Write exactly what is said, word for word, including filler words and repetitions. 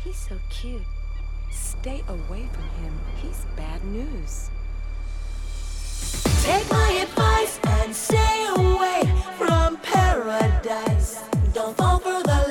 He's so cute. Stay away from him. He's bad news. Take my advice and stay away from paradise. Don't fall for the